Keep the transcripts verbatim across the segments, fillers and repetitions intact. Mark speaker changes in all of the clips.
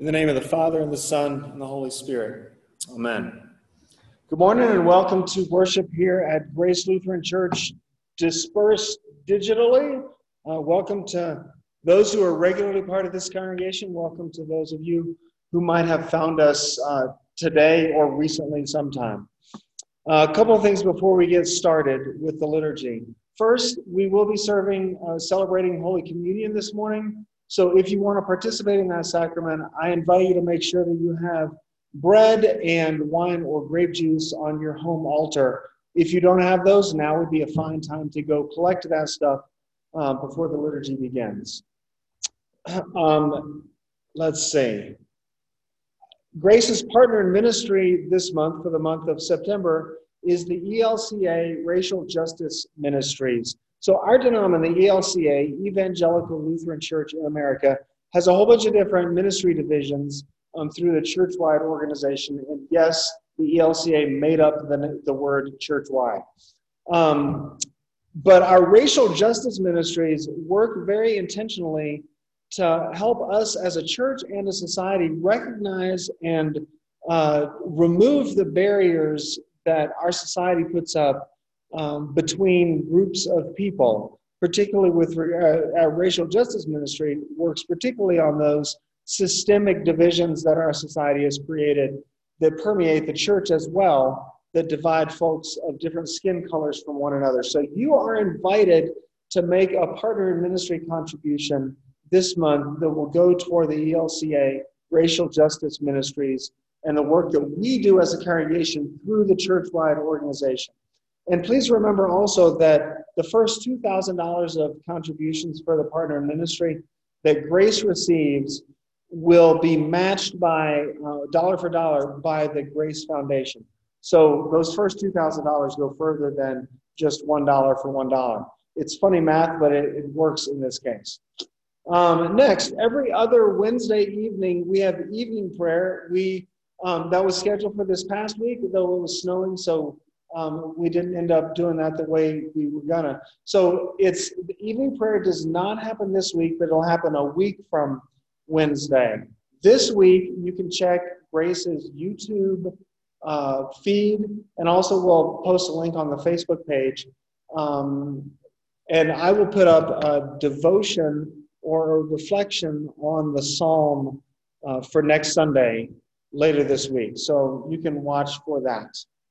Speaker 1: In the name of the Father, and the Son, and the Holy Spirit. Amen. Good morning and welcome to worship here at Grace Lutheran Church, dispersed digitally. Uh, welcome to those who are regularly part of this congregation. Welcome to those of you who might have found us uh, today or recently sometime. Uh, a couple of things before we get started with the liturgy. First, we will be serving, uh, celebrating Holy Communion this morning. So if you want to participate in that sacrament, I invite you to make sure that you have bread and wine or grape juice on your home altar. If you don't have those, now would be a fine time to go collect that stuff uh, before the liturgy begins. Um, let's see. Grace's partner in ministry this month, for the month of September, is the E L C A Racial Justice Ministries. So our denomination, the E L C A, Evangelical Lutheran Church in America, has a whole bunch of different ministry divisions um, through the church-wide organization. And yes, the E L C A made up the, the word church-wide. Um, but our racial justice ministries work very intentionally to help us as a church and a society recognize and uh, remove the barriers that our society puts up Um, between groups of people, particularly with uh, our racial justice ministry, works particularly on those systemic divisions that our society has created that permeate the church as well, that divide folks of different skin colors from one another. So you are invited to make a partner in ministry contribution this month that will go toward the E L C A Racial Justice Ministries and the work that we do as a congregation through the church-wide organization. And please remember also that the first two thousand dollars of contributions for the partner ministry that Grace receives will be matched by uh, dollar for dollar by the Grace Foundation. So those first two thousand dollars go further than just one dollar for one dollar. It's funny math, but it, it works in this case. Um, next, every other Wednesday evening, we have evening prayer. We um, that was scheduled for this past week, though it was snowing, so Um, we didn't end up doing that the way we were gonna. So it's the evening prayer does not happen this week, but it'll happen a week from Wednesday. This week, you can check Grace's YouTube uh, feed, and also we'll post a link on the Facebook page. Um, and I will put up a devotion or a reflection on the Psalm uh, for next Sunday later this week. So you can watch for that.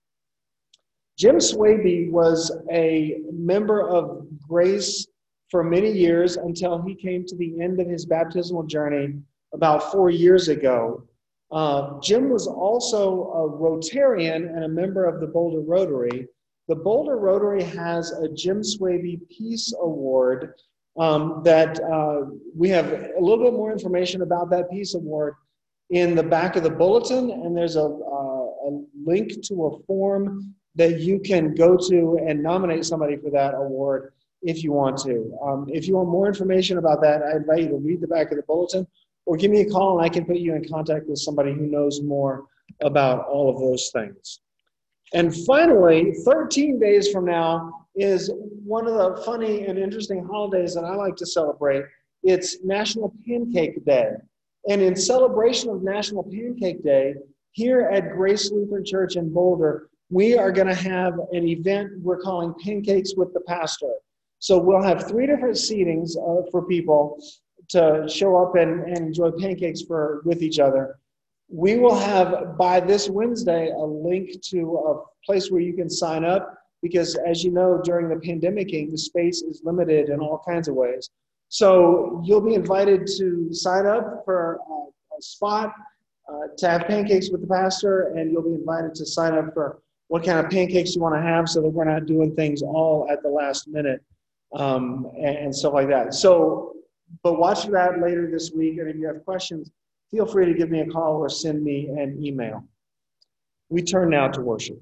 Speaker 1: Jim Swaby was a member of Grace for many years until he came to the end of his baptismal journey about four years ago. Uh, Jim was also a Rotarian and a member of the Boulder Rotary. The Boulder Rotary has a Jim Swaby Peace Award um, that uh, we have a little bit more information about that Peace Award in the back of the bulletin, and there's a, uh, a link to a form that you can go to and nominate somebody for that award if you want to. Um, if you want more information about that, I invite you to read the back of the bulletin or give me a call and I can put you in contact with somebody who knows more about all of those things. And finally, thirteen days from now is one of the funny and interesting holidays that I like to celebrate. It's National Pancake Day. And in celebration of National Pancake Day, here at Grace Lutheran Church in Boulder, we are going to have an event we're calling Pancakes with the Pastor. So we'll have three different seatings uh, for people to show up and, and enjoy pancakes for with each other. We will have, by this Wednesday, a link to a place where you can sign up because, as you know, during the pandemicing, the space is limited in all kinds of ways. So you'll be invited to sign up for a, a spot uh, to have pancakes with the pastor, and you'll be invited to sign up for what kind of pancakes you want to have so that we're not doing things all at the last minute um, and, and stuff like that. So, but watch for that later this week. And if you have questions, feel free to give me a call or send me an email. We turn now to worship.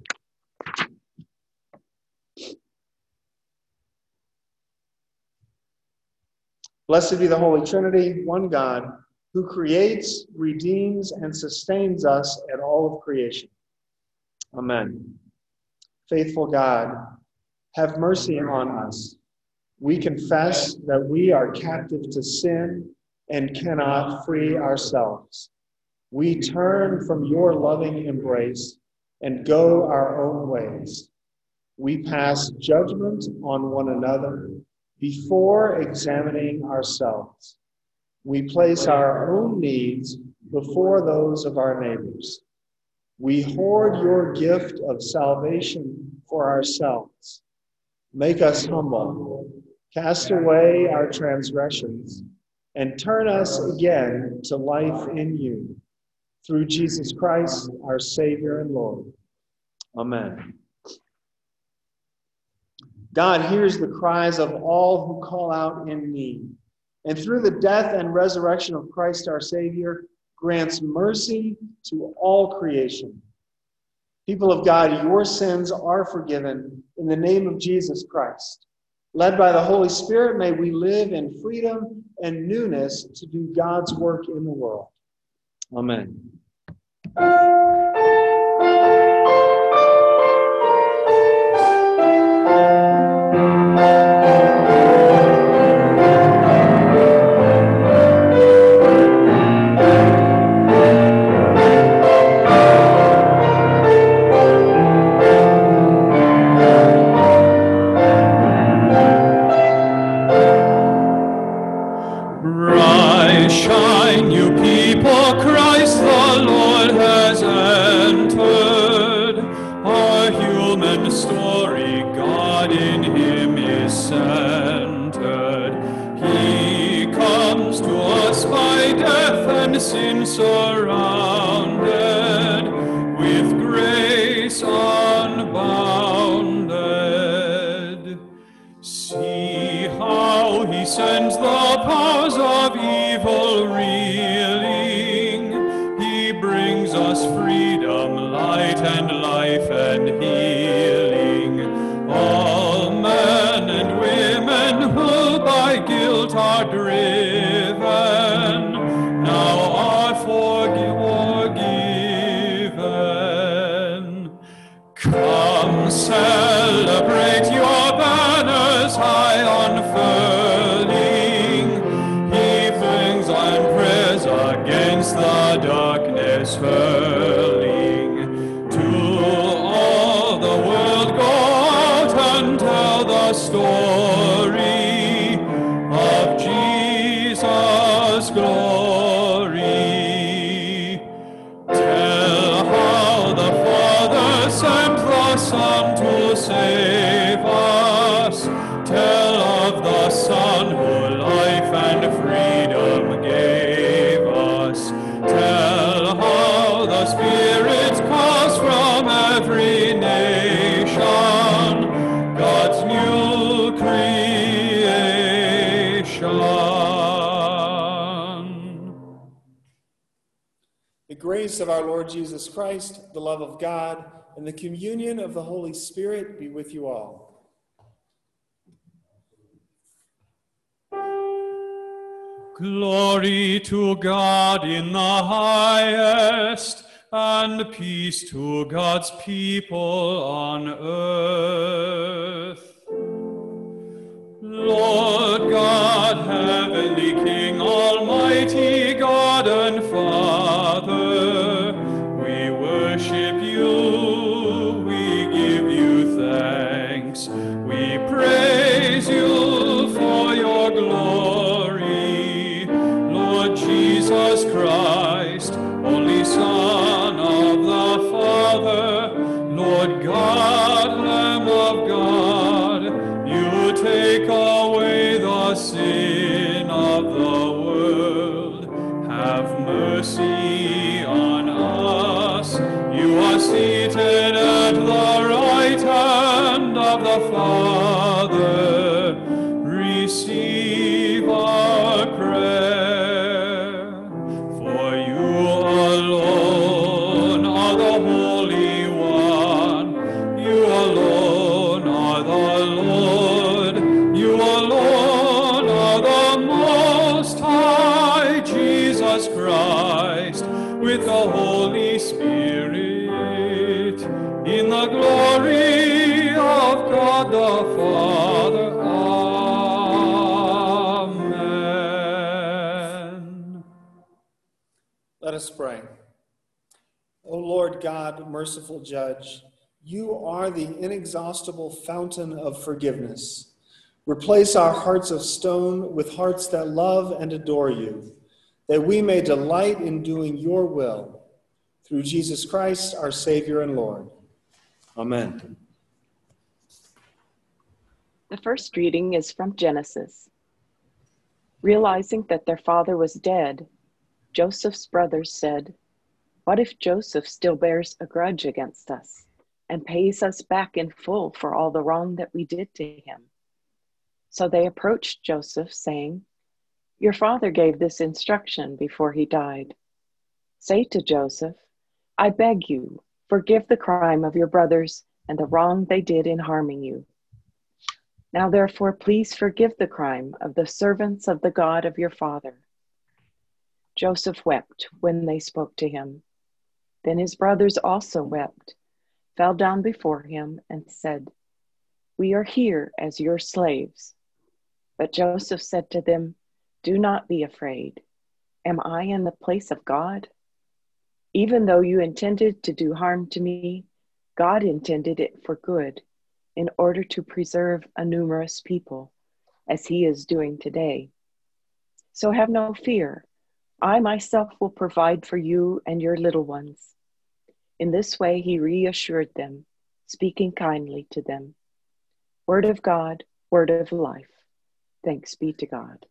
Speaker 1: Blessed be the Holy Trinity, one God, who creates, redeems, and sustains us at all of creation. Amen. Faithful God, have mercy on us. We confess that we are captive to sin and cannot free ourselves. We turn from your loving embrace and go our own ways. We pass judgment on one another before examining ourselves. We place our own needs before those of our neighbors. We hoard your gift of salvation for ourselves. Make us humble, cast away our transgressions, and turn us again to life in you. Through Jesus Christ, our Savior and Lord. Amen. God hears the cries of all who call out in need, and through the death and resurrection of Christ our Savior, grants mercy to all creation. People of God, your sins are forgiven in the name of Jesus Christ. Led by the Holy Spirit, may we live in freedom and newness to do God's work in the world. Amen.
Speaker 2: Rise, shine, you people, Christ the Lord has entered. Our human story, God in him is centered. He comes to us by death and sin surrounded, with grace unbounded. See how he sends the powers of evil reeling. He brings us freedom, light and life and healing. All men and women who by guilt are driven now are forgiven. Come celebrate your banners high unfurling. He flings on praise against the darkness hurling. To all the world go out and tell the story of Jesus' glory. Tell how the Father sent the Son to save us. Tell of the Son who life and freedom gave us. Tell how the Spirit calls from every nation, God's new creation.
Speaker 1: The grace of our Lord Jesus Christ, the love of God, and the communion of the Holy Spirit be with you all.
Speaker 2: Glory to God in the highest, and peace to God's people on earth. Lord God, heavenly King, almighty God and Father, we worship you, we give you thanks, we praise you for your glory. Lord Jesus Christ, only Son of the Father, Lord God, Lamb of God, you take away the sin of the world. Have mercy on us. You are seated at the right hand of the Father. Receive our prayer. For you alone are the Holy One. You alone are the Lord. You alone are the Most High, Jesus Christ, with the Holy Spirit, in the glory of God the Father. Amen.
Speaker 1: Let us pray. Lord God, merciful judge, you are the inexhaustible fountain of forgiveness. Replace our hearts of stone with hearts that love and adore you, that we may delight in doing your will. Through Jesus Christ, our Savior and Lord. Amen.
Speaker 3: The first reading is from Genesis. Realizing that their father was dead, Joseph's brothers said, "What if Joseph still bears a grudge against us and pays us back in full for all the wrong that we did to him?" So they approached Joseph, saying, "Your father gave this instruction before he died. Say to Joseph, 'I beg you, forgive the crime of your brothers and the wrong they did in harming you. Now therefore, please forgive the crime of the servants of the God of your father.'" Joseph wept when they spoke to him. Then his brothers also wept, fell down before him, and said, "We are here as your slaves." But Joseph said to them, "Do not be afraid. Am I in the place of God? Even though you intended to do harm to me, God intended it for good, in order to preserve a numerous people, as he is doing today. So have no fear. I myself will provide for you and your little ones." In this way he reassured them, speaking kindly to them. Word of God, word of life. Thanks be to God.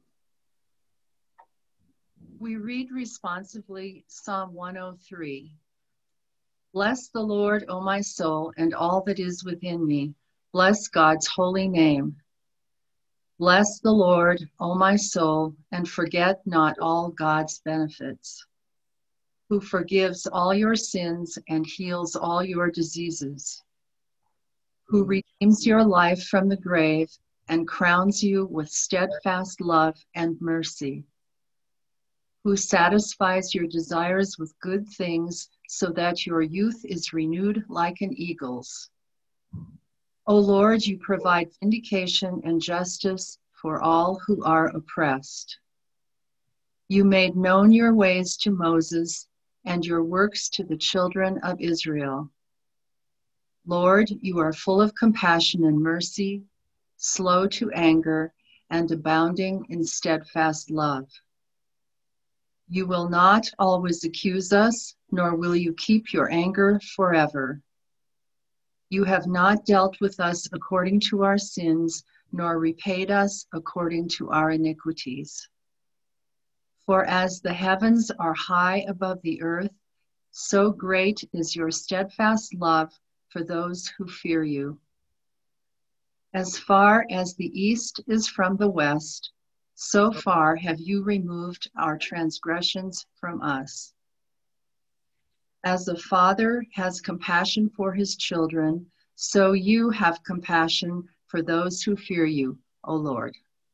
Speaker 4: We read responsively Psalm one oh three. Bless the Lord, O my soul, and all that is within me. Bless God's holy name. Bless the Lord, O my soul, and forget not all God's benefits, who forgives all your sins and heals all your diseases, who redeems your life from the grave and crowns you with steadfast love and mercy, who satisfies your desires with good things so that your youth is renewed like an eagle's. O Lord, you provide vindication and justice for all who are oppressed. You made known your ways to Moses and your works to the children of Israel. Lord, you are full of compassion and mercy, slow to anger, and abounding in steadfast love. You will not always accuse us, nor will you keep your anger forever. You have not dealt with us according to our sins, nor repaid us according to our iniquities. For as the heavens are high above the earth, so great is your steadfast love for those who fear you. As far as the east is from the west, so far have you removed our transgressions from us. As a father has compassion for his children, so you have compassion for those who fear you, O Lord.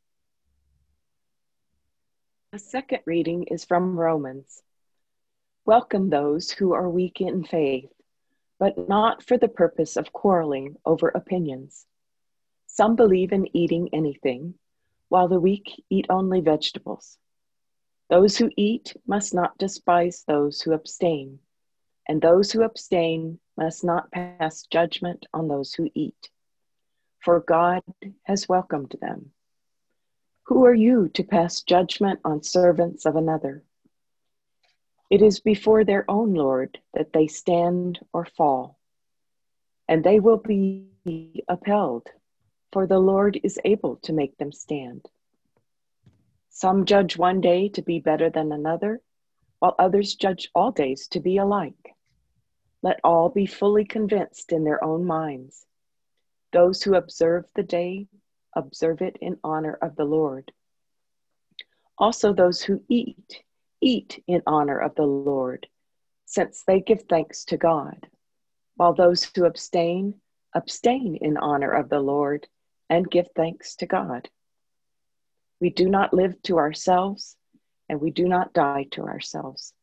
Speaker 3: The second reading is from Romans. Welcome those who are weak in faith, but not for the purpose of quarreling over opinions. Some believe in eating anything, while the weak eat only vegetables. Those who eat must not despise those who abstain, and those who abstain must not pass judgment on those who eat, for God has welcomed them. Who are you to pass judgment on servants of another? It is before their own Lord that they stand or fall, and they will be upheld, for the Lord is able to make them stand. Some judge one day to be better than another, while others judge all days to be alike. Let all be fully convinced in their own minds. Those who observe the day, observe it in honor of the Lord. Also those who eat, eat in honor of the Lord, since they give thanks to God, while those who abstain, abstain in honor of the Lord and give thanks to God. We do not live to ourselves, and we do not die to ourselves.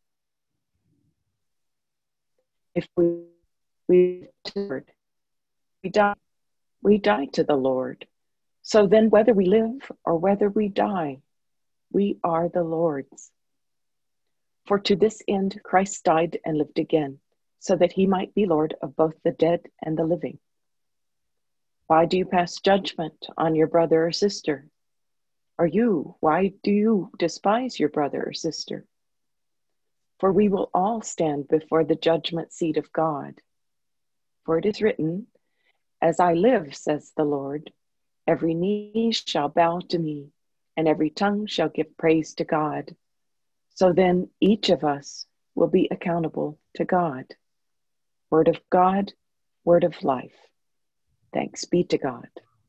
Speaker 3: If we, we, we die, we die to the Lord. So then whether we live or whether we die, we are the Lord's. For to this end Christ died and lived again, so that he might be Lord of both the dead and the living. Why do you pass judgment on your brother or sister? Or you, why do you despise your brother or sister? For we will all stand before the judgment seat of God. For it is written, as I live, says the Lord, every knee shall bow to me, and every tongue shall give praise to God. So then each of us will be accountable to God. Word of God, word of life. Thanks be to God.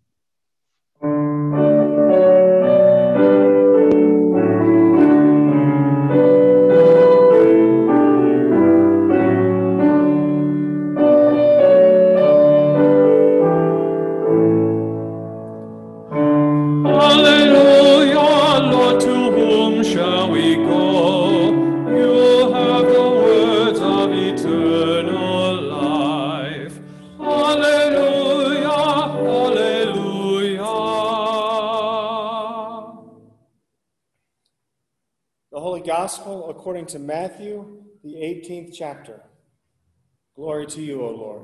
Speaker 1: Gospel according to Matthew, the eighteenth chapter. Glory to you, O Lord.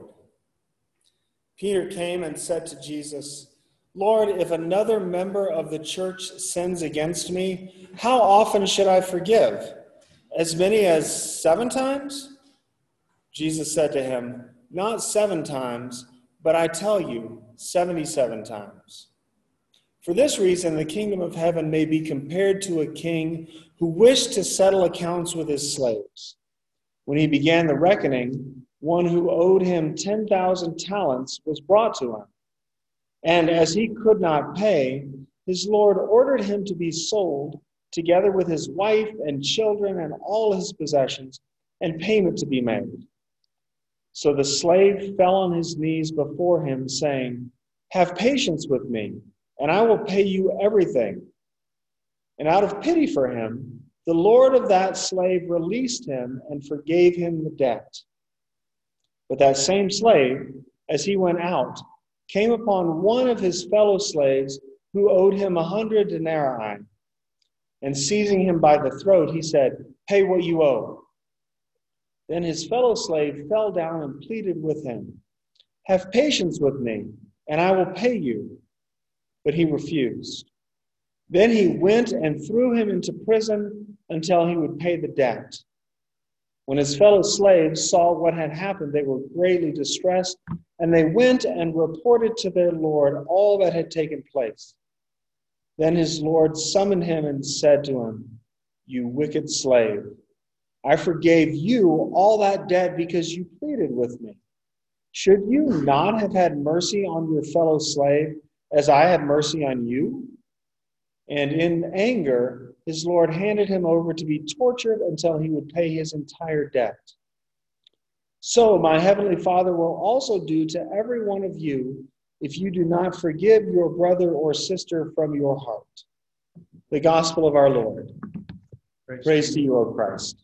Speaker 1: Peter came and said to Jesus, Lord, if another member of the church sins against me, how often should I forgive? As many as seven times? Jesus said to him, not seven times, but I tell you, seventy-seven times. For this reason, the kingdom of heaven may be compared to a king who wished to settle accounts with his slaves. When he began the reckoning, one who owed him ten thousand talents was brought to him. And as he could not pay, his Lord ordered him to be sold, together with his wife and children and all his possessions, and payment to be made. So the slave fell on his knees before him, saying, have patience with me, and I will pay you everything. And out of pity for him, the Lord of that slave released him and forgave him the debt. But that same slave, as he went out, came upon one of his fellow slaves who owed him a hundred denarii. And seizing him by the throat, he said, pay what you owe. Then his fellow slave fell down and pleaded with him, have patience with me, and I will pay you. But he refused. Then he went and threw him into prison until he would pay the debt. When his fellow slaves saw what had happened, they were greatly distressed, and they went and reported to their Lord all that had taken place. Then his Lord summoned him and said to him, you wicked slave, I forgave you all that debt because you pleaded with me. Should you not have had mercy on your fellow slave, as I had mercy on you? And in anger, his Lord handed him over to be tortured until he would pay his entire debt. So my heavenly Father will also do to every one of you if you do not forgive your brother or sister from your heart. The gospel of our Lord. Praise, Praise to you, O Christ.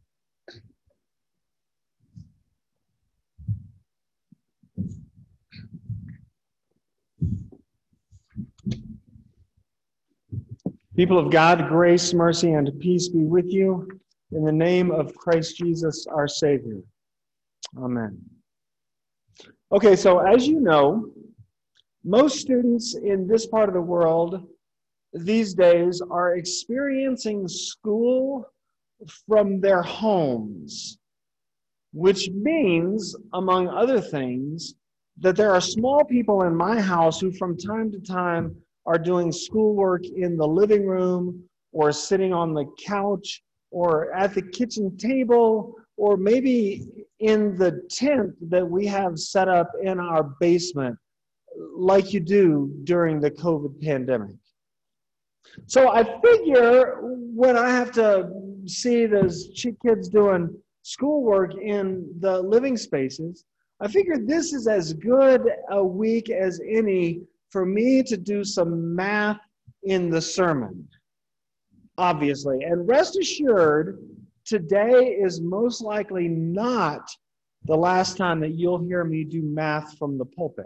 Speaker 1: People of God, grace, mercy, and peace be with you in the name of Christ Jesus, our Savior. Amen. Okay, so as you know, most students in this part of the world these days are experiencing school from their homes, which means, among other things, that there are small people in my house who from time to time are doing schoolwork in the living room or sitting on the couch or at the kitchen table or maybe in the tent that we have set up in our basement like you do during the COVID pandemic. So I figure when I have to see those kids doing schoolwork in the living spaces, I figure this is as good a week as any for me to do some math in the sermon, obviously. And rest assured, today is most likely not the last time that you'll hear me do math from the pulpit.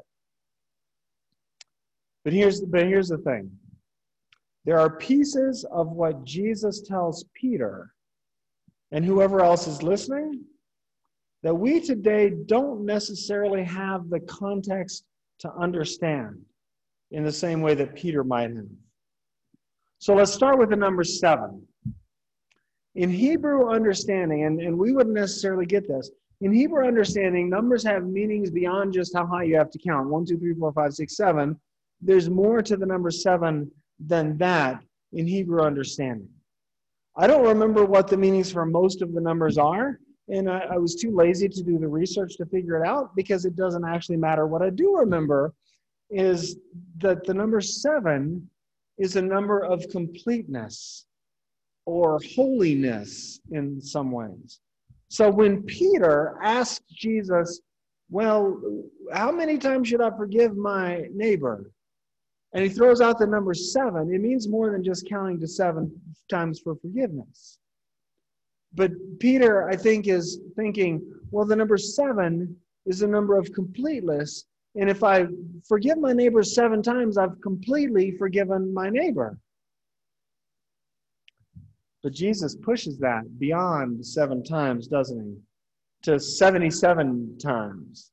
Speaker 1: But here's, but here's the thing. There are pieces of what Jesus tells Peter and whoever else is listening that we today don't necessarily have the context to understand in the same way that Peter might have. So let's start with the number seven. In Hebrew understanding, and, and we wouldn't necessarily get this, in Hebrew understanding, numbers have meanings beyond just how high you have to count. One, two, three, four, five, six, seven. There's more to the number seven than that in Hebrew understanding. I don't remember what the meanings for most of the numbers are, and I, I was too lazy to do the research to figure it out because it doesn't actually matter. What I do remember is that the number seven is a number of completeness or holiness in some ways. So when Peter asked Jesus, well, how many times should I forgive my neighbor? And he throws out the number seven. It means more than just counting to seven times for forgiveness. But Peter, I think, is thinking, well, the number seven is a number of completeness. And if I forgive my neighbor seven times, I've completely forgiven my neighbor. But Jesus pushes that beyond seven times, doesn't he? To seventy-seven times.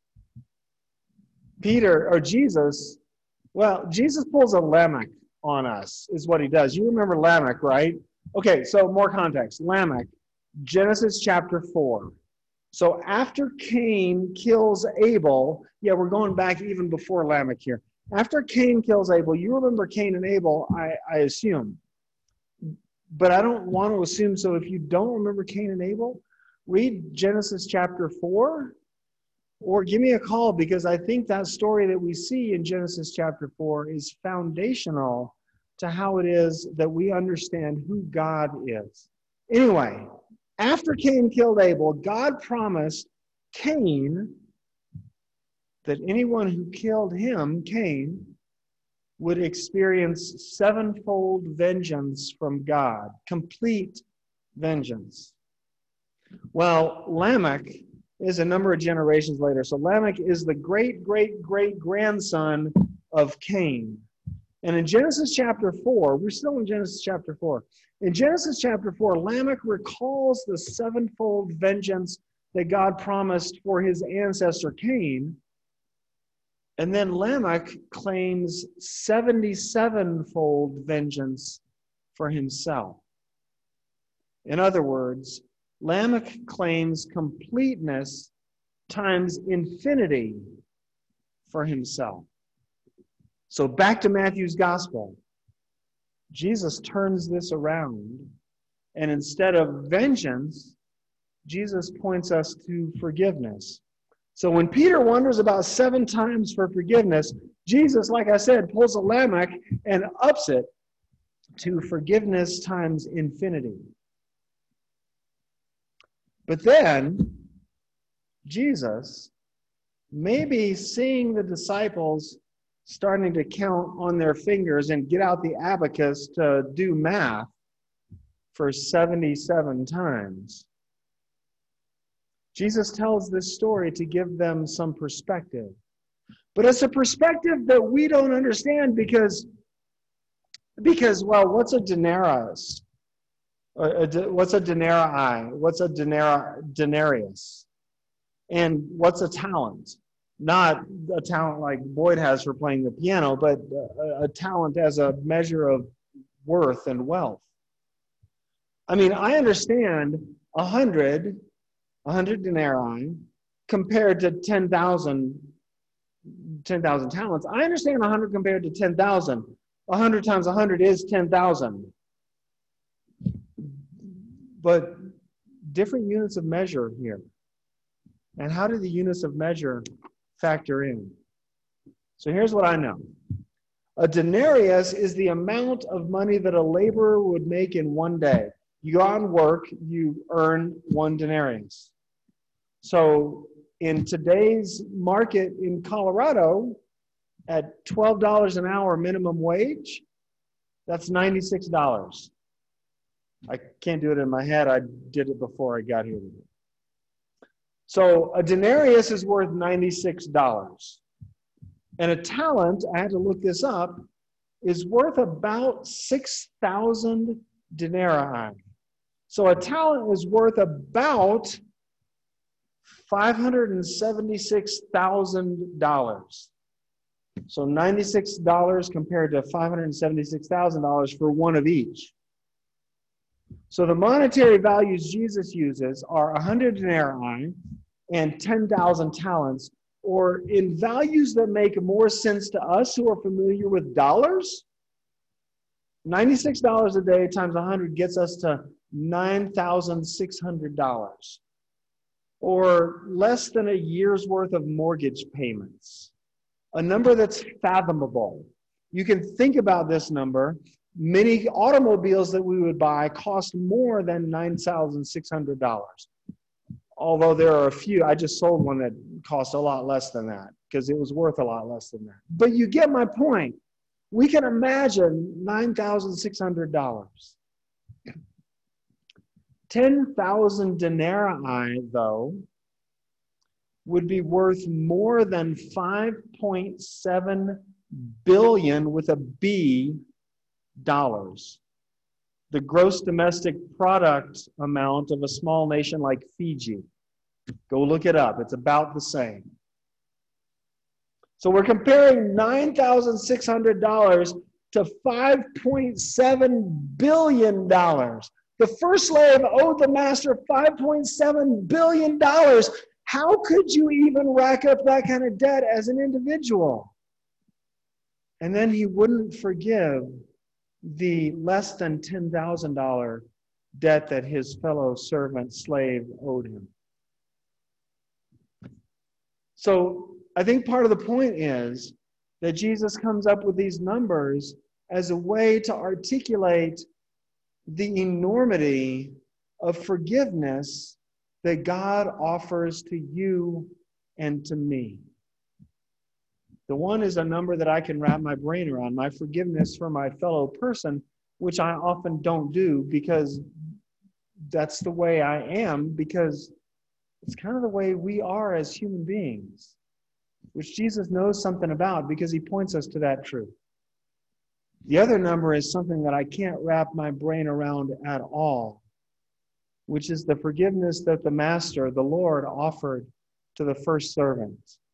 Speaker 1: Peter, or Jesus, well, Jesus pulls a Lamech on us, is what he does. You remember Lamech, right? Okay, so more context. Lamech, Genesis chapter four. So after Cain kills Abel, yeah, we're going back even before Lamech here. After Cain kills Abel, you remember Cain and Abel, I, I assume. But I don't want to assume, so if you don't remember Cain and Abel, read Genesis chapter four, or give me a call, because I think that story that we see in Genesis chapter four is foundational to how it is that we understand who God is. Anyway, after Cain killed Abel, God promised Cain that anyone who killed him, Cain, would experience sevenfold vengeance from God, complete vengeance. Well, Lamech is a number of generations later. So Lamech is the great, great, great grandson of Cain. And in Genesis chapter four, we're still in Genesis chapter four. In Genesis chapter four, Lamech recalls the sevenfold vengeance that God promised for his ancestor Cain. And then Lamech claims seventy-seven-fold vengeance for himself. In other words, Lamech claims completeness times infinity for himself. So back to Matthew's gospel. Jesus turns this around, and instead of vengeance, Jesus points us to forgiveness. So when Peter wonders about seven times for forgiveness, Jesus, like I said, pulls a Lamech and ups it to forgiveness times infinity. But then, Jesus, maybe seeing the disciples starting to count on their fingers and get out the abacus to do math for seventy-seven times, Jesus tells this story to give them some perspective. But it's a perspective that we don't understand because, because well, what's a denarius? A, a, what's a denarii? What's a denar, denarius? And what's a talent? Not a talent like Boyd has for playing the piano, but a, a talent as a measure of worth and wealth. I mean, I understand a hundred, a hundred denarii compared to ten thousand, ten thousand talents. I understand a hundred compared to ten thousand. A hundred times a hundred is ten thousand. But different units of measure here. And how do the units of measure factor in? So here's what I know. A denarius is the amount of money that a laborer would make in one day. You go out and work, you earn one denarius. So in today's market in Colorado, at twelve dollars an hour minimum wage, that's ninety-six dollars. I can't do it in my head. I did it before I got here. So a denarius is worth ninety-six dollars. And a talent, I had to look this up, is worth about six thousand denarii. So a talent is worth about five hundred seventy-six thousand dollars. So ninety-six dollars compared to five hundred seventy-six thousand dollars for one of each. So the monetary values Jesus uses are one hundred denarii and ten thousand talents, or in values that make more sense to us who are familiar with dollars, ninety-six dollars a day times one hundred gets us to nine thousand six hundred dollars, or less than a year's worth of mortgage payments. A number that's fathomable. You can think about this number. Many automobiles that we would buy cost more than nine thousand six hundred dollars. Although there are a few, I just sold one that cost a lot less than that because it was worth a lot less than that. But you get my point. We can imagine nine thousand six hundred dollars. ten thousand denarii, though, would be worth more than five point seven billion with a B dollars. The gross domestic product amount of a small nation like Fiji. Go look it up. It's about the same. So we're comparing nine thousand six hundred dollars to five point seven billion dollars. The first slave owed the master five point seven billion dollars. How could you even rack up that kind of debt as an individual? And then he wouldn't forgive the less than ten thousand dollars debt that his fellow servant slave owed him. So I think part of the point is that Jesus comes up with these numbers as a way to articulate the enormity of forgiveness that God offers to you and to me. The one is a number that I can wrap my brain around, my forgiveness for my fellow person, which I often don't do because that's the way I am, because it's kind of the way we are as human beings, which Jesus knows something about because he points us to that truth. The other number is something that I can't wrap my brain around at all, which is the forgiveness that the Master, the Lord, offered to the first servant.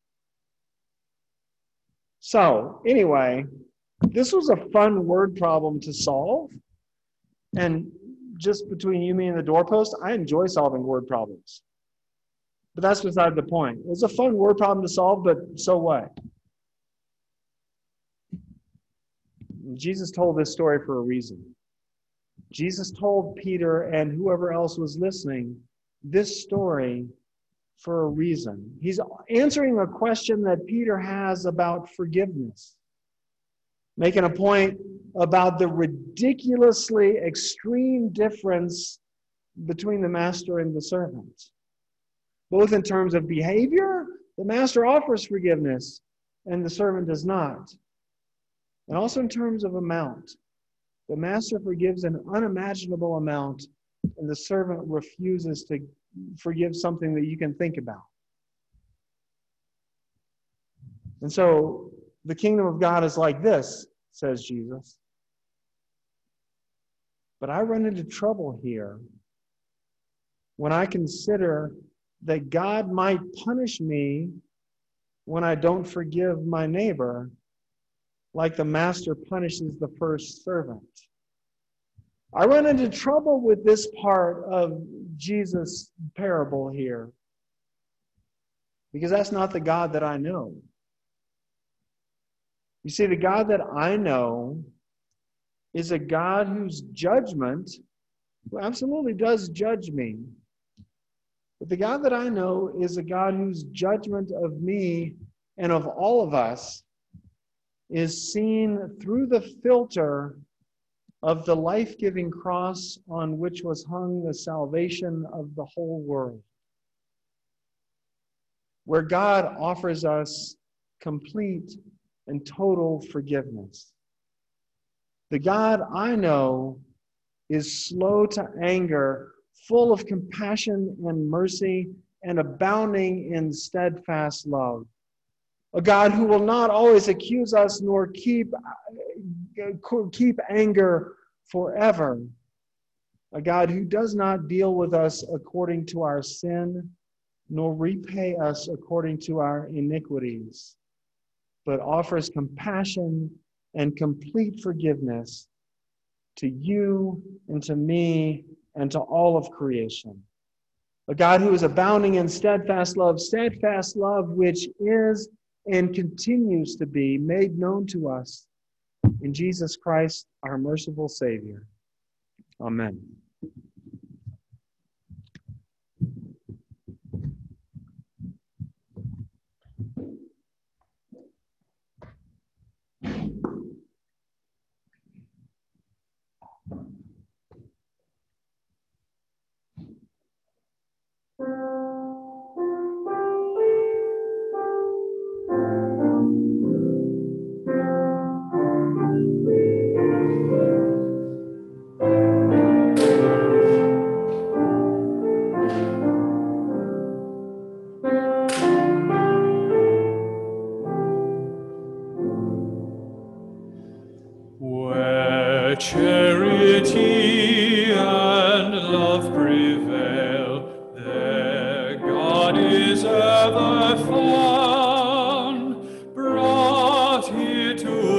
Speaker 1: So, anyway, this was a fun word problem to solve. And just between you, me, and the doorpost, I enjoy solving word problems. But that's beside the point. It was a fun word problem to solve, but so what? Jesus told this story for a reason. Jesus told Peter and whoever else was listening this story for a reason. He's answering a question that Peter has about forgiveness, making a point about the ridiculously extreme difference between the master and the servant. Both in terms of behavior, the master offers forgiveness and the servant does not. And also in terms of amount. The master forgives an unimaginable amount and the servant refuses to forgive something that you can think about. And so the kingdom of God is like this, says Jesus. But I run into trouble here when I consider that God might punish me when I don't forgive my neighbor, like the master punishes the first servant. I run into trouble with this part of Jesus' parable here, because that's not the God that I know. You see, the God that I know is a God whose judgment, who absolutely does judge me. But the God that I know is a God whose judgment of me and of all of us is seen through the filter of the life-giving cross on which was hung the salvation of the whole world, where God offers us complete and total forgiveness. The God I know is slow to anger, full of compassion and mercy, and abounding in steadfast love. A God who will not always accuse us nor keep, keep anger forever. A God who does not deal with us according to our sin, nor repay us according to our iniquities, but offers compassion and complete forgiveness to you and to me and to all of creation. A God who is abounding in steadfast love, steadfast love which is and continues to be made known to us in Jesus Christ, our merciful Savior. Amen.
Speaker 2: Where charity and love prevail, there God is ever found, brought here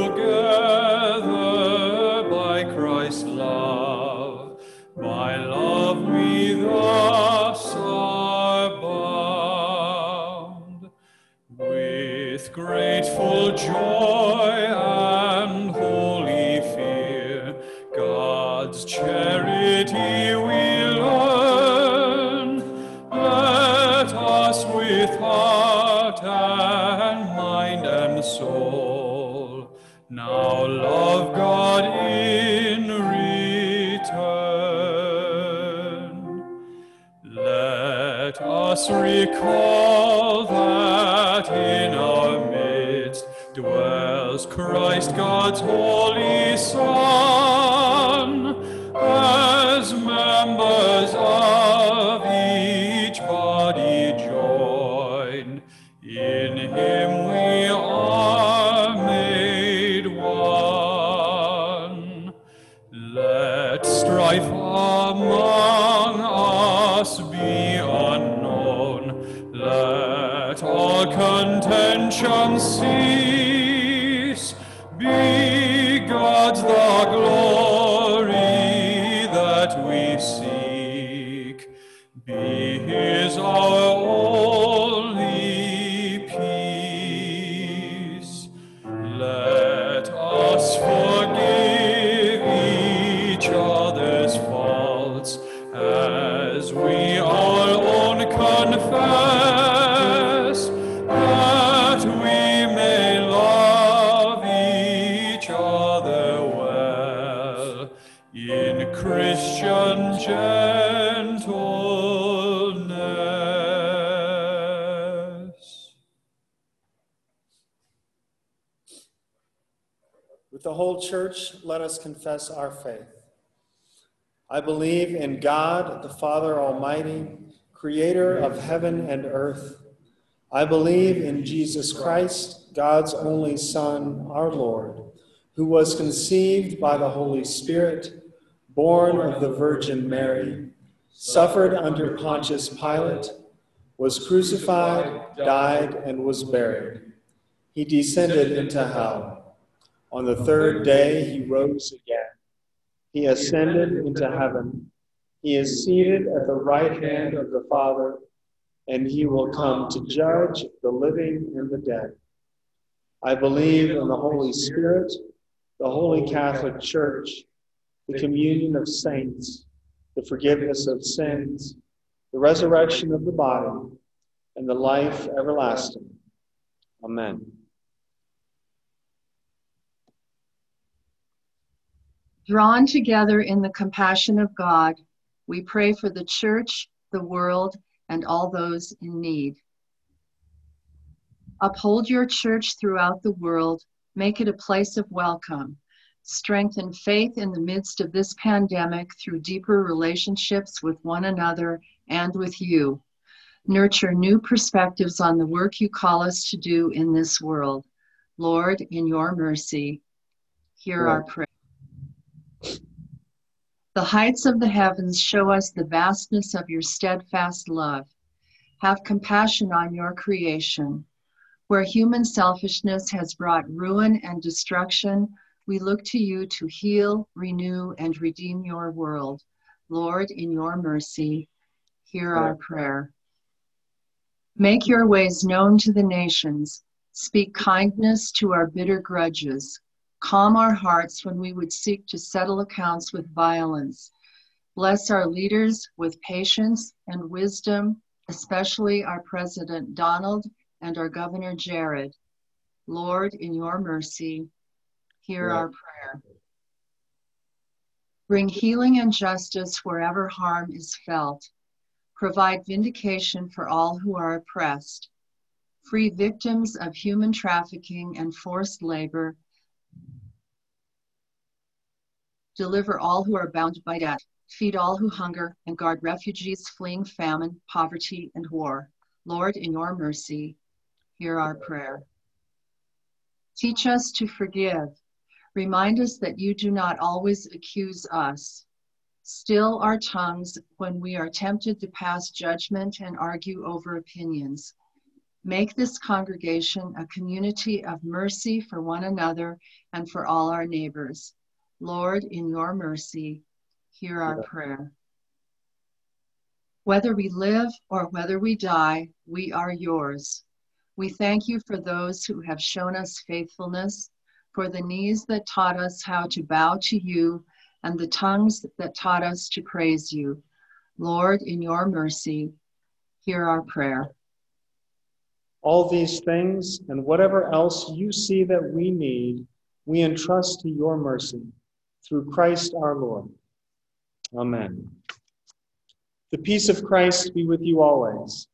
Speaker 2: together by Christ's love. By love we thus are bound. With grateful joy and holy fear, God's charity we learn. Let us with heart and mind and soul now love God in return. Let us recall that in our midst dwells Christ, God's holy Son. As members of each body joined, in him we are made one. Let strife among us be unknown. Let all contention cease. Be God's the glory that we seek. Be his our only peace. Let us forgive each other's faults as we our own confess, that we may love each other well in Christian gentleness.
Speaker 1: With the whole church, let us confess our faith. I believe in God, the Father Almighty, creator of heaven and earth. I believe in Jesus Christ, God's only Son, our Lord, who was conceived by the Holy Spirit, born of the Virgin Mary, suffered under Pontius Pilate, was crucified, died, and was buried. He descended into hell. On the third day he rose again. He ascended into heaven. He is seated at the right hand of the Father, and he will come to judge the living and the dead. I believe in the Holy Spirit, the Holy Catholic Church, the communion of saints, the forgiveness of sins, the resurrection of the body, and the life everlasting. Amen.
Speaker 4: Drawn together in the compassion of God, we pray for the church, the world, and all those in need. Uphold your church throughout the world. Make it a place of welcome. Strengthen faith in the midst of this pandemic through deeper relationships with one another and with you. Nurture new perspectives on the work you call us to do in this world. Lord, in your mercy, hear our prayer. The heights of the heavens show us the vastness of your steadfast love. Have compassion on your creation. Where human selfishness has brought ruin and destruction, we look to you to heal, renew, and redeem your world. Lord, in your mercy, hear our prayer. Make your ways known to the nations. Speak kindness to our bitter grudges. Calm our hearts when we would seek to settle accounts with violence. Bless our leaders with patience and wisdom, especially our President Donald and our Governor Jared. Lord, in your mercy, hear our prayer. Bring healing and justice wherever harm is felt. Provide vindication for all who are oppressed. Free victims of human trafficking and forced labor. Deliver all who are bound by debt. Feed all who hunger and guard refugees fleeing famine, poverty, and war. Lord, in your mercy, hear our prayer. Teach us to forgive. Remind us that you do not always accuse us. Still our tongues when we are tempted to pass judgment and argue over opinions. Make this congregation a community of mercy for one another and for all our neighbors. Lord, in your mercy, hear our prayer. Whether we live or whether we die, we are yours. We thank you for those who have shown us faithfulness, for the knees that taught us how to bow to you, and the tongues that taught us to praise you. Lord, in your mercy, hear our prayer.
Speaker 1: All these things and whatever else you see that we need, we entrust to your mercy through Christ our Lord. Amen. The peace of Christ be with you always.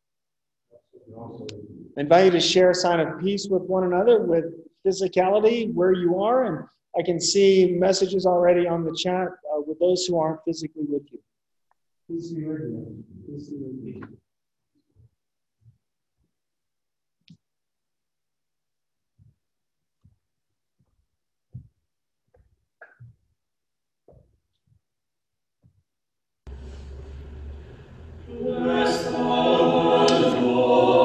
Speaker 1: I invite you to share a sign of peace with one another with physicality where you are, and I can see messages already on the chat uh, with those who aren't physically with you. Peace be with you. Peace be with you.
Speaker 2: Bless the Lord.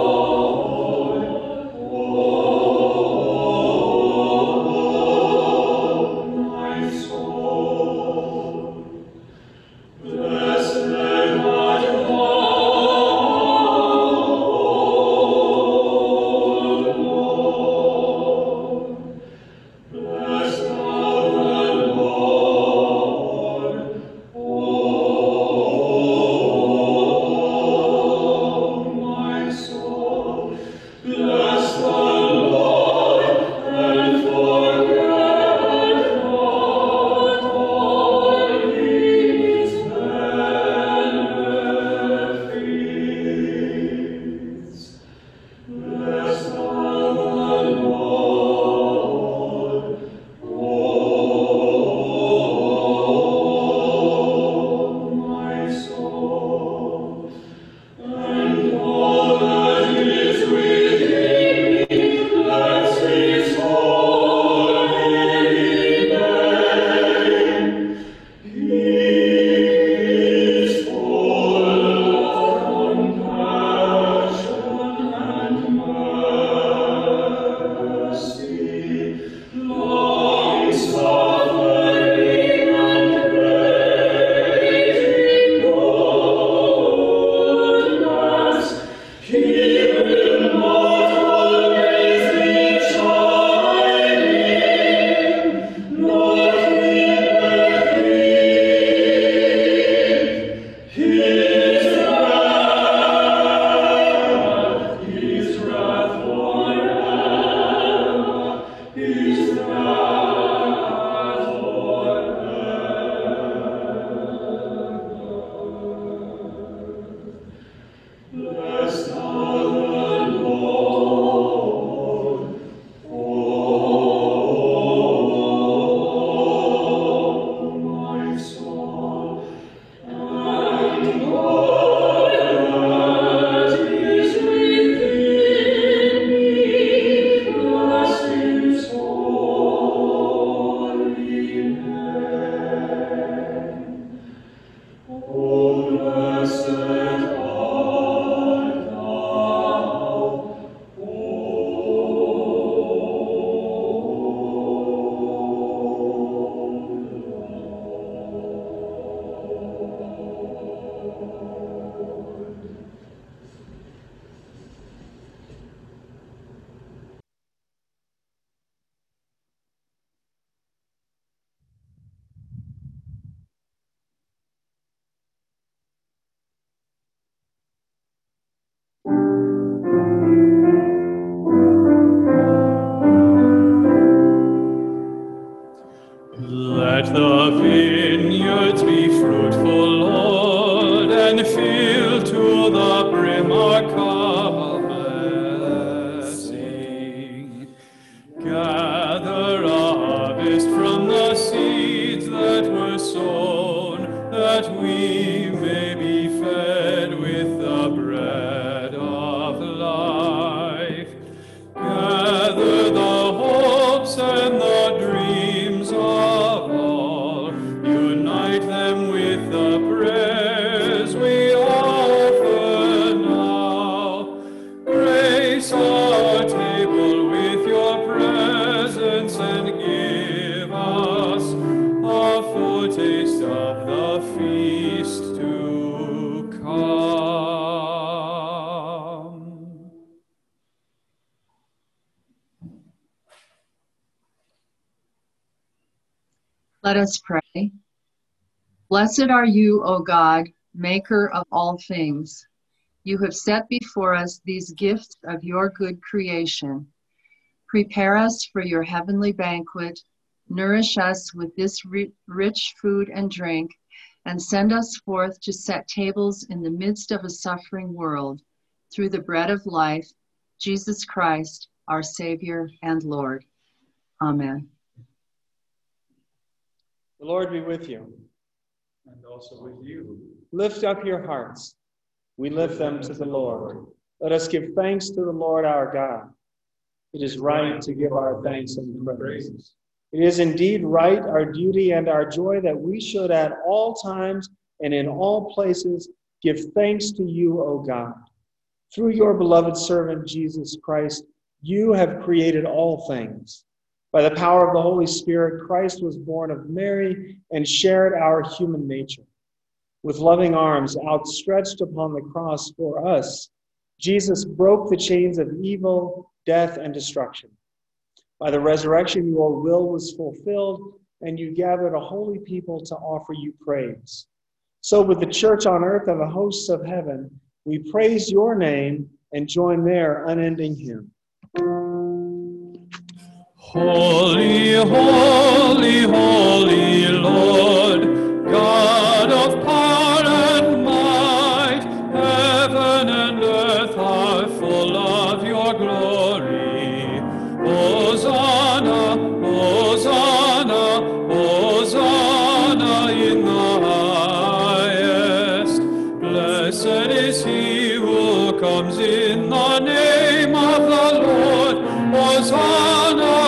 Speaker 2: Bless the Lord.
Speaker 4: Let us pray. Blessed are you, O God, maker of all things. You have set before us these gifts of your good creation. Prepare us for your heavenly banquet, nourish us with this rich food and drink, and send us forth to set tables in the midst of a suffering world, through the bread of life, Jesus Christ, our Savior and Lord. Amen.
Speaker 1: The Lord be with you.
Speaker 2: And also with you.
Speaker 1: Lift up your hearts. We lift them to the Lord. Let us give thanks to the Lord our God. It is right to give our thanks and praise. It is indeed right, our duty and our joy, that we should at all times and in all places give thanks to you, O God. Through your beloved servant, Jesus Christ, you have created all things. By the power of the Holy Spirit, Christ was born of Mary and shared our human nature. With loving arms outstretched upon the cross for us, Jesus broke the chains of evil, death, and destruction. By the resurrection, your will was fulfilled, and you gathered a holy people to offer you praise. So with the church on earth and the hosts of heaven, we praise your name and join their unending hymn.
Speaker 2: Holy, holy, holy Lord, God of power and might, heaven and earth are full of your glory. Hosanna, Hosanna, Hosanna in the highest. Blessed is he who comes in the name of the Lord. Hosanna.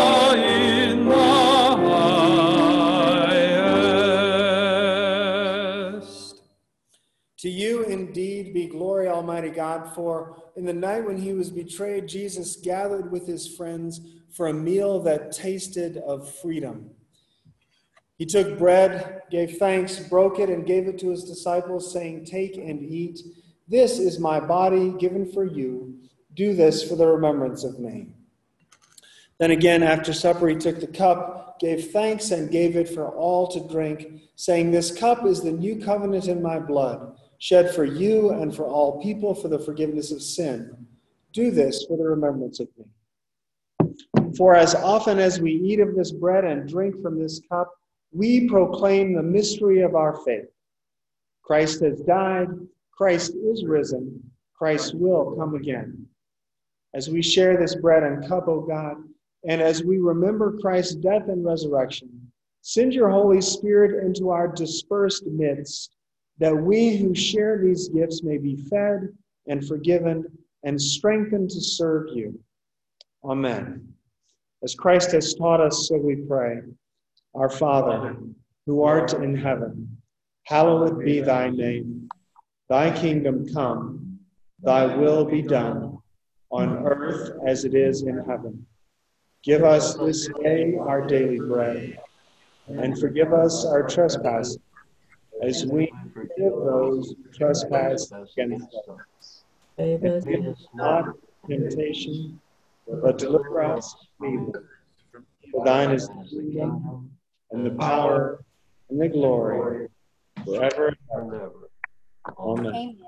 Speaker 1: To you indeed be glory, Almighty God, for in the night when he was betrayed, Jesus gathered with his friends for a meal that tasted of freedom. He took bread, gave thanks, broke it, and gave it to his disciples, saying, "Take and eat. This is my body given for you. Do this for the remembrance of me." Then again, after supper, he took the cup, gave thanks, and gave it for all to drink, saying, "This cup is the new covenant in my blood, shed for you and for all people for the forgiveness of sin. Do this for the remembrance of me." For as often as we eat of this bread and drink from this cup, we proclaim the mystery of our faith. Christ has died, Christ is risen, Christ will come again. As we share this bread and cup, O God, and as we remember Christ's death and resurrection, send your Holy Spirit into our dispersed midst, that we who share these gifts may be fed and forgiven and strengthened to serve you. Amen. As Christ has taught us, so we pray. Our Father, who art in heaven, hallowed be thy name. Thy kingdom come, thy will be done, on earth as it is in heaven. Give us this day our daily bread, and forgive us our trespasses, as we forgive those who trespass against us. And lead us not into temptation, but deliver us from evil. For thine is the kingdom, and the power, and the glory, forever and ever. Amen.
Speaker 5: Amen.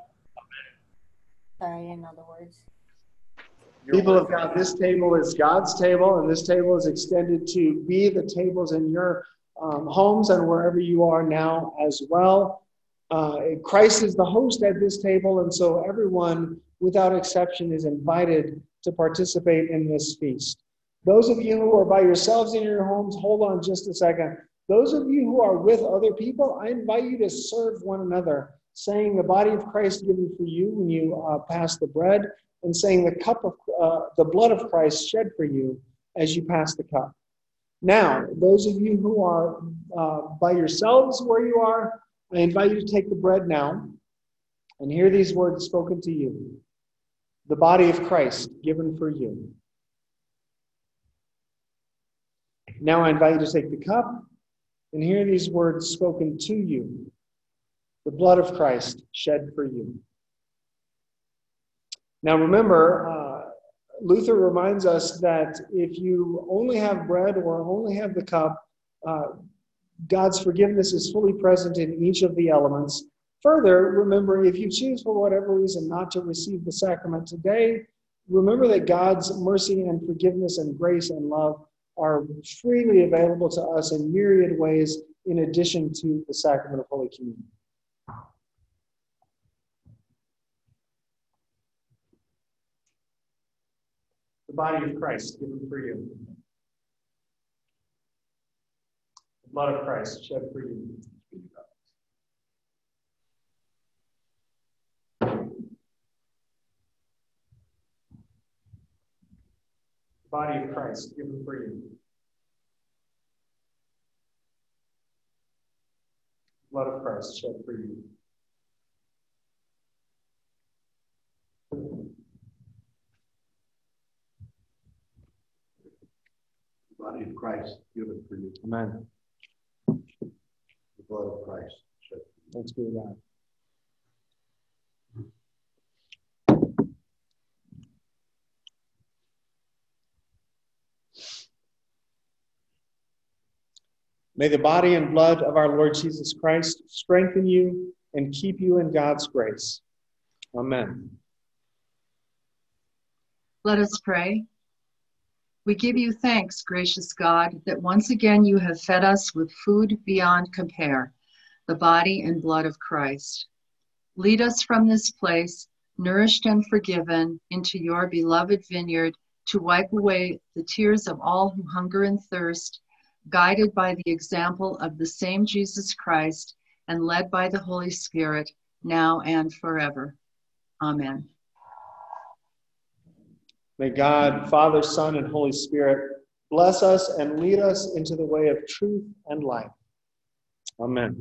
Speaker 5: Sorry, I didn't know the words.
Speaker 1: People of God, this table is God's table, and this table is extended to be the tables in your um, homes and wherever you are now as well. Uh, Christ is the host at this table, and so everyone, without exception, is invited to participate in this feast. Those of you who are by yourselves in your homes, hold on just a second. Those of you who are with other people, I invite you to serve one another, saying the body of Christ given for you when you uh, pass the bread, and saying the cup of uh, the blood of Christ shed for you as you pass the cup. Now, those of you who are uh, by yourselves where you are, I invite you to take the bread now and hear these words spoken to you. The body of Christ given for you. Now I invite you to take the cup and hear these words spoken to you. The blood of Christ shed for you. Now remember, uh, Luther reminds us that if you only have bread or only have the cup, uh, God's forgiveness is fully present in each of the elements. Further, remember, if you choose for whatever reason not to receive the sacrament today, remember that God's mercy and forgiveness and grace and love are freely available to us in myriad ways in addition to the sacrament of Holy Communion. The body of Christ given for you. The blood of Christ shed for you. The body of Christ given for you. The blood of Christ shed for you.
Speaker 6: The body of Christ given for you.
Speaker 1: Amen.
Speaker 6: The blood of Christ shed for you.
Speaker 1: Thanks be to God. May the body and blood of our Lord Jesus Christ strengthen you and keep you in God's grace. Amen.
Speaker 4: Let us pray. We give you thanks, gracious God, that once again you have fed us with food beyond compare, the body and blood of Christ. Lead us from this place, nourished and forgiven, into your beloved vineyard to wipe away the tears of all who hunger and thirst, guided by the example of the same Jesus Christ and led by the Holy Spirit, now and forever. Amen.
Speaker 1: May God, Father, Son, and Holy Spirit bless us and lead us into the way of truth and life. Amen.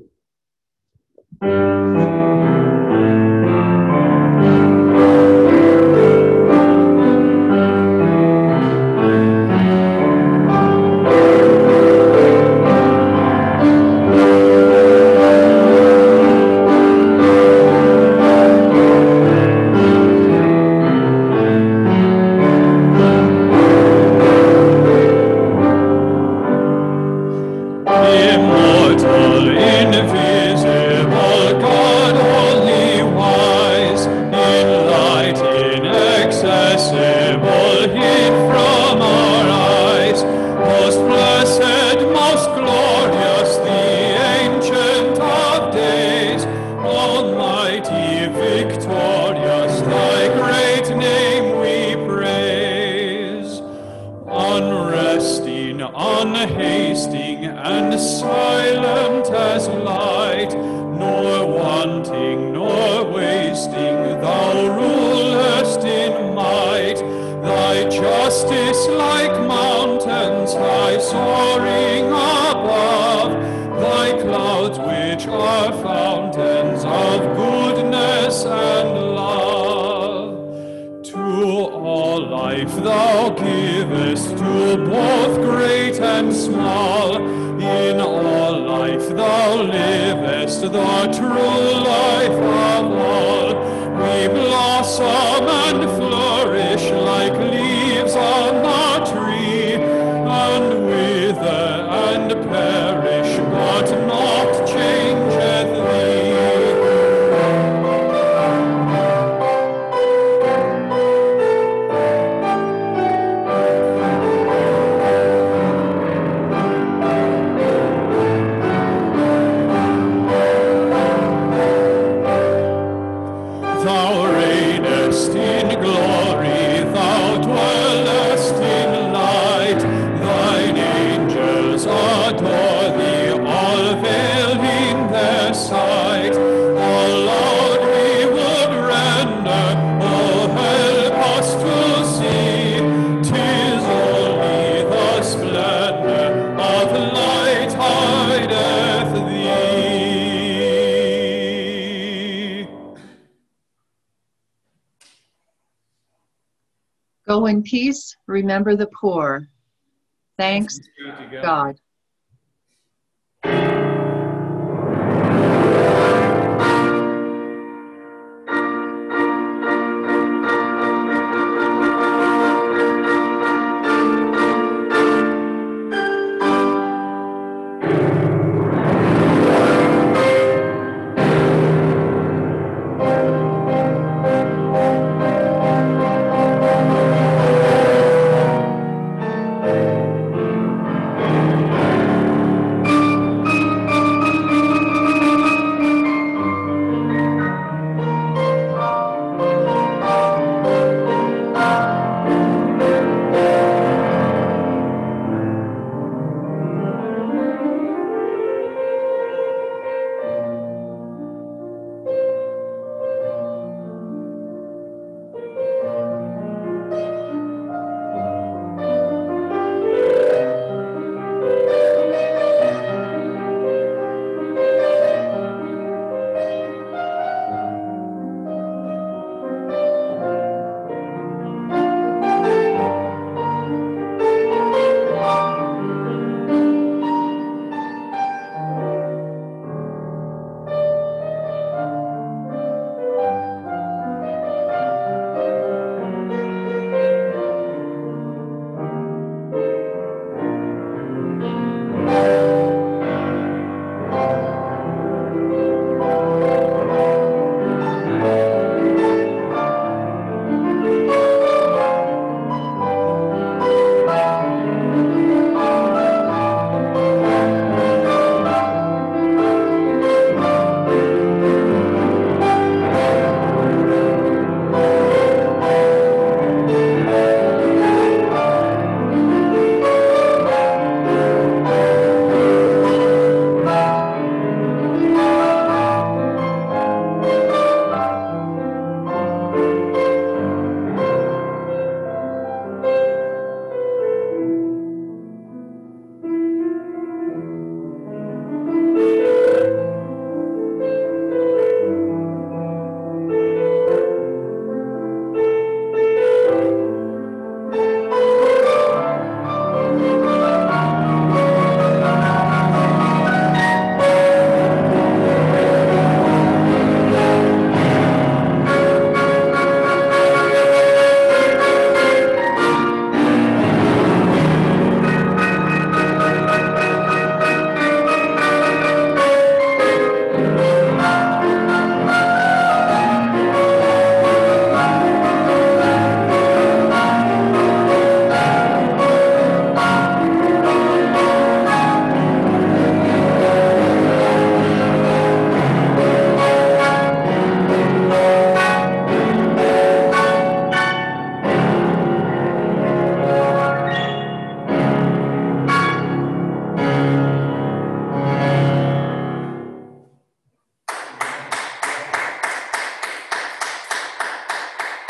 Speaker 2: Immortal, invisible God, only wise, in light inaccessible, hid from our eyes, most blessed, most glorious, the Ancient of Days, almighty, victorious, thy great name we praise. Unresting, unhasting, and silent as light, nor wanting, nor wasting, thou rulest in might. Thy justice like mountains high soaring above, thy clouds which are fountains of goodness and love. To all life thou givest, to both great and small. In all life thou livest, the true life of all. We blossom and flourish like leaves on the tree, and wither and perish, but not changeth thee. Thou reignest in glory, thou dwellest in light. Thine angels adore thee, all veil in their sight. All loud we would render, oh help us to see. 'Tis only the splendor of light hideth thee.
Speaker 4: Go in peace, remember the poor. Thanks,
Speaker 2: Be to
Speaker 4: God.